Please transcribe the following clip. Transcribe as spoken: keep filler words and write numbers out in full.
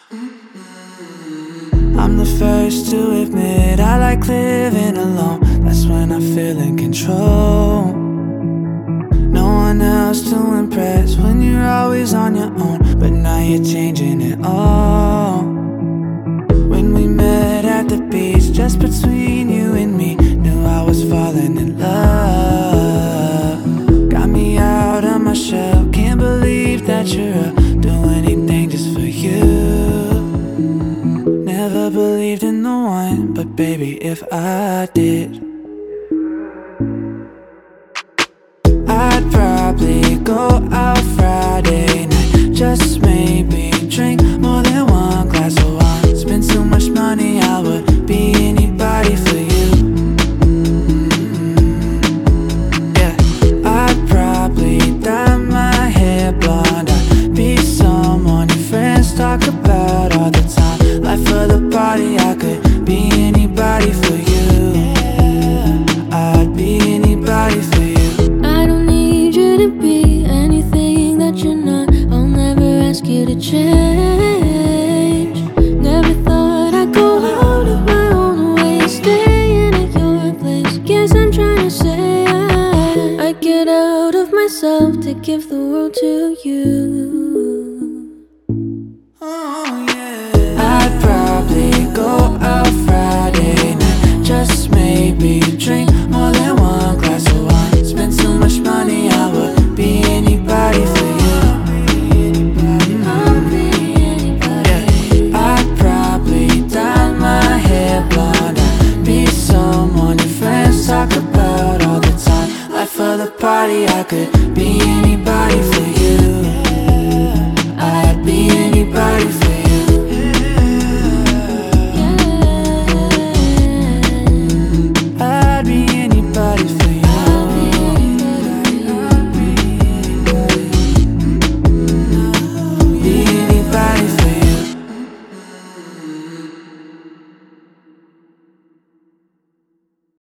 I'm the first to admit I like living alone. That's when I feel in control. No one else to impress when you're always on your own. But now you're changing it all. When we met at the beach, just between you and me, knew I was falling in love. Got me out of my shell, can't believe that you're up. Do anything just for you. Never believed in the one, but baby, if I did, I'd probably go out Friday night, just maybe drink more than one glass of wine. Spend so much money, I would be anybody for you. Mm-hmm. Yeah, I'd probably dye my hair blonde. I'd be someone your friends talk about all the time. Life of the party, I could be anybody for you. I'd be anybody for you. I don't need you to be anything that you're not. I'll never ask you to change. Never thought I'd go out of my own way, staying at your place. Guess I'm trying to say I, I get out of myself to give the world to you.